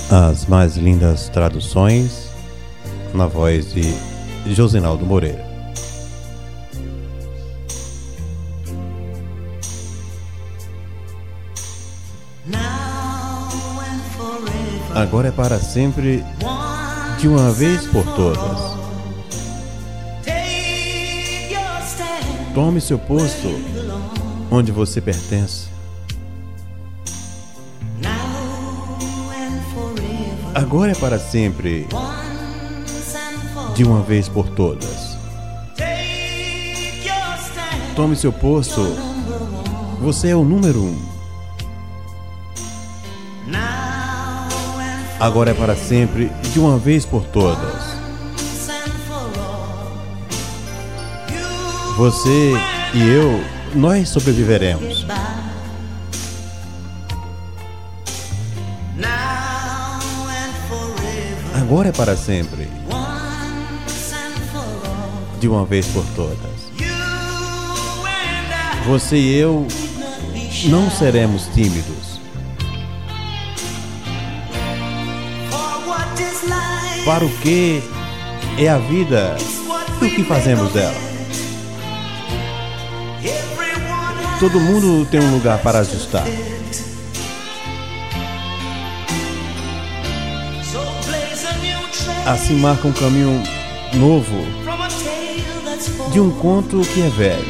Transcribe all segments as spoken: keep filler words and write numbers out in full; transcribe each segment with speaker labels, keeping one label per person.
Speaker 1: As mais lindas traduções na voz de Josinaldo Moreira. Agora é para sempre, de uma vez por todas. Tome seu posto onde você pertence. Agora é para sempre, de uma vez por todas. Tome seu posto. Você é o número um. Agora é para sempre, de uma vez por todas. Você e eu, nós sobreviveremos. Agora é para sempre, de uma vez por todas. Você e eu não seremos tímidos. Para o que é a vida e o que fazemos dela? Todo mundo tem um lugar para ajustar. Assim marca um caminho novo de um conto que é velho.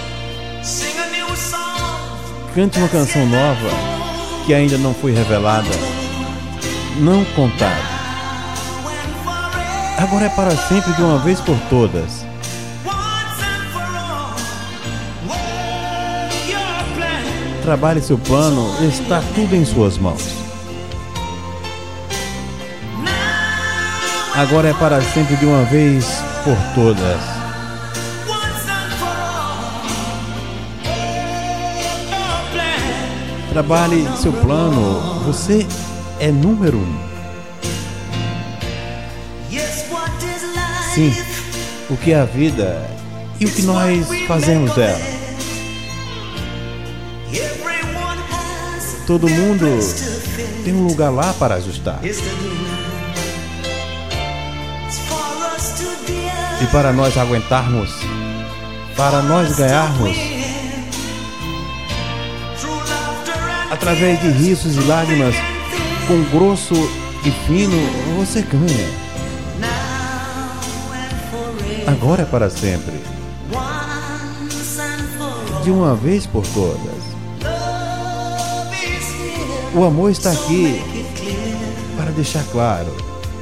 Speaker 1: Cante uma canção nova que ainda não foi revelada, não contada. Agora é para sempre, de uma vez por todas. Trabalhe seu plano, está tudo em suas mãos. Agora é para sempre, de uma vez por todas. Trabalhe seu plano, você é número um. Sim, o que é a vida e o que nós fazemos dela. Todo mundo tem um lugar lá para ajustar. E para nós aguentarmos, para nós ganharmos, através de risos e lágrimas, com grosso e fino, você ganha. Agora é para sempre, de uma vez por todas. O amor está aqui para deixar claro.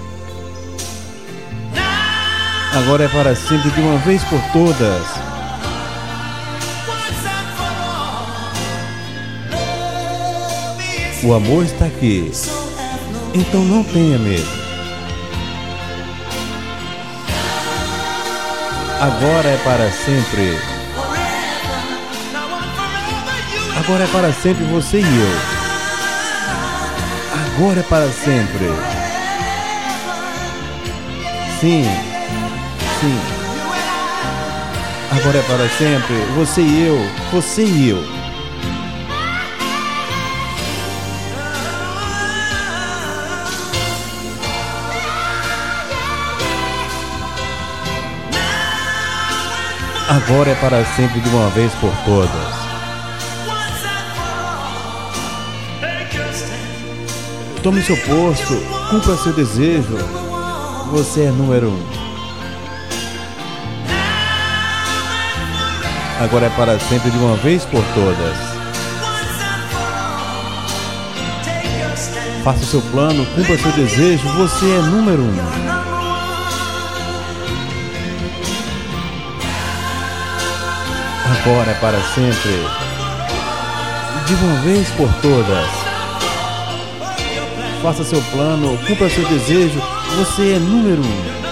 Speaker 1: Agora é para sempre, de uma vez por todas. O amor está aqui, então não tenha medo. Agora é para sempre. Agora é para sempre, você e eu. Agora é para sempre. Sim, sim. Agora é para sempre, você e eu, você e eu. Agora é para sempre, de uma vez por todas. Tome seu posto, cumpra seu desejo. Você é número um. Agora é para sempre, de uma vez por todas. Faça seu plano, cumpra seu desejo. Você é número um. Agora é para sempre, de uma vez por todas. Faça seu plano, cumpra seu desejo. Você é número um.